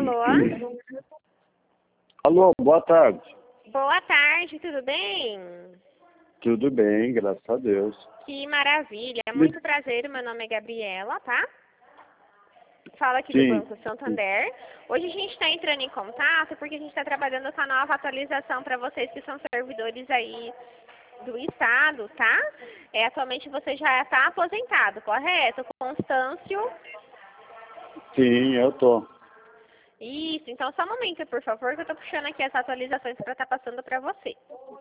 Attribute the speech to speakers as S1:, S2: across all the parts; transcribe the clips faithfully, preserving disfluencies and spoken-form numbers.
S1: Alô?
S2: Alô, boa tarde.
S1: Boa tarde, tudo bem?
S2: Tudo bem, graças a Deus.
S1: Que maravilha, muito prazer, meu nome é Gabriela, tá? Fala aqui
S2: Sim.
S1: do Banco Santander. Hoje a gente está entrando em contato porque a gente está trabalhando com a nova atualização para vocês que são servidores aí do Estado, tá? É, atualmente você já está aposentado, correto? Constâncio?
S2: Sim, eu tô.
S1: Isso, então só um momento, por favor, que eu estou puxando aqui as atualizações para estar passando para você.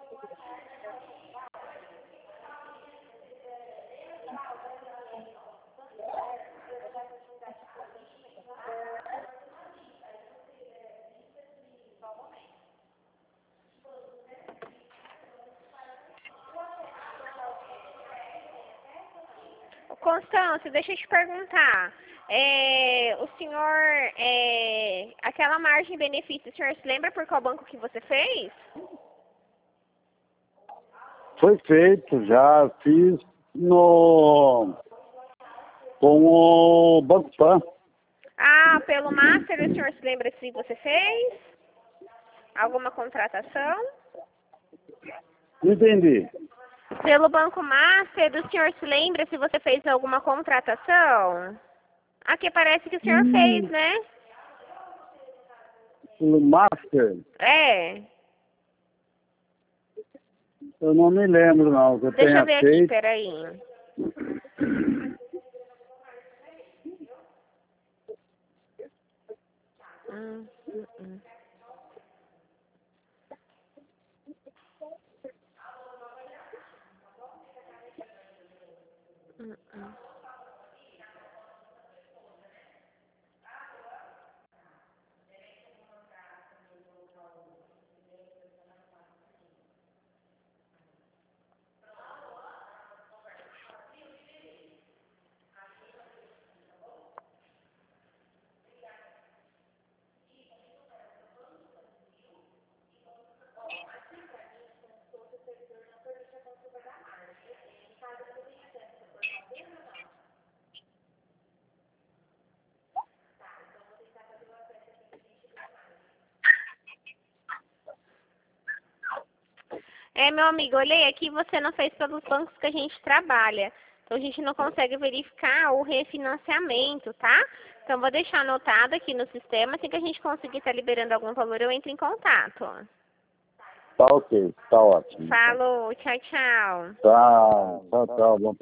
S1: Constâncio, deixa eu te perguntar. É, o senhor, é, aquela margem de benefício, o senhor se lembra por qual banco que você fez?
S2: Foi feito, já fiz no com o Banco Pan.
S1: Ah, pelo Master, o senhor se lembra se você fez? Alguma contratação?
S2: Entendi.
S1: Pelo Banco Master, o senhor se lembra se você fez alguma contratação? Aqui parece que o senhor
S2: Hum.
S1: fez, né?
S2: O Master,
S1: É.
S2: eu não me lembro não, que eu
S1: Deixa
S2: tenha
S1: eu ver aqui,
S2: feito.
S1: peraí. Hum, hum, hum. Hum, hum. É, meu amigo, olhei aqui, você não fez pelos bancos que a gente trabalha. Então, a gente não consegue verificar o refinanciamento, tá? Então, vou deixar anotado aqui no sistema. Assim que a gente conseguir estar liberando algum valor, eu entro em contato.
S2: Tá ok, tá ótimo.
S1: Falou, tchau, tchau.
S2: Tá, tchau, tchau. Bom